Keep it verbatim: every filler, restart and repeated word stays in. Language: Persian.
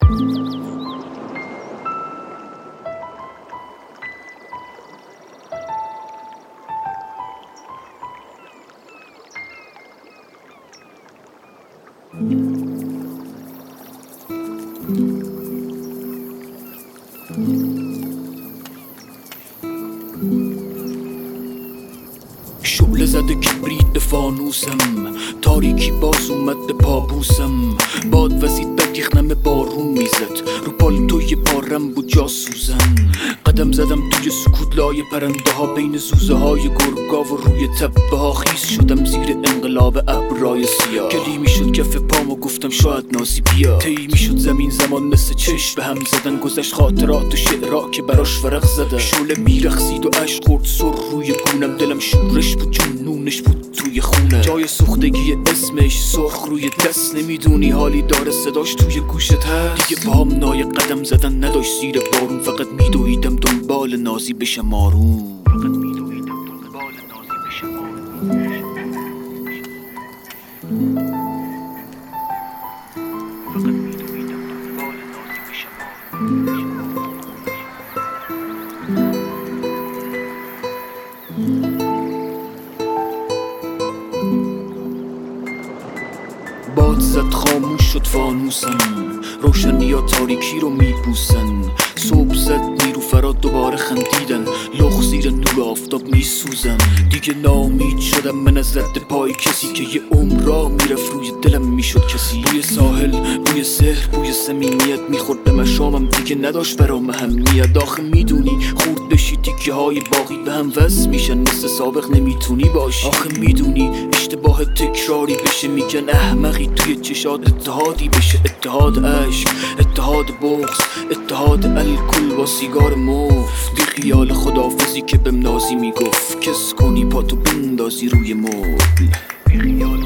شعله زده کبریت به فانوسم، تاریکی باز اومد به پابوسم. باد وزید بگیخنم بارون میزد، رو پالتوی پارم بود جاسوزم. قدم زدم توی سکوت لای پرنده ها، بین زوزه های گرگا و روی تپه ها. خیز شدم زیر انقلاب ابرای سیاه، گلی میشد کف پام و گفتم شاید نازی بیا. طی میشد زمین زمان مثل چشم به هم زدن، گذشت خاطرات و شعرها که براش ورق زدن. شعله میرخصید و عشق خورد سر روی گونم، دلم شورش بود جنونش بود توی خونم. جای سوختگی اسمش سرخ روی دست، نمیدونی حالی داره صداش توی گوشت هست. دیگه پام نای قدم زدن نداشت زیر بارون، فقط میدویدم دنبال نازی بشم آروم. فقط میدویدم دنبال نازی بشم آروم. فقط میدویدم دنبال نازی بشم آروم. باد زد خاموش شد فانوسم، روشنی ها تاریکی رو میبوسن. صبح زد نیرو فراد دوباره خندیدن، لخ زیر نور آفتاب میسوزن. دیگه ناامید شدم من از رد پای کسی که یه عمر راه میرفت روی دلم میشد کسی. بوی ساحل، بوی سحر، بوی صمیمیت میخورد به مشامم، دیگه نداشت برام اهمیت. آخه میدونی خورد بشی تیکه های باقی به هم وصل میشن، مثل سابق نمیتونی باشی. آخه میدونی اشتباه تکراری بشه، میگن احمقی توی چشات اتحادی بشه. اتحاد عشق، اتحاد بغض، اتحاد الکل با سیگار مفت. بی خیال خداحافظی که بهم نازی میگفت، کس کنی پاتو بندازی روی مبل. بی خیال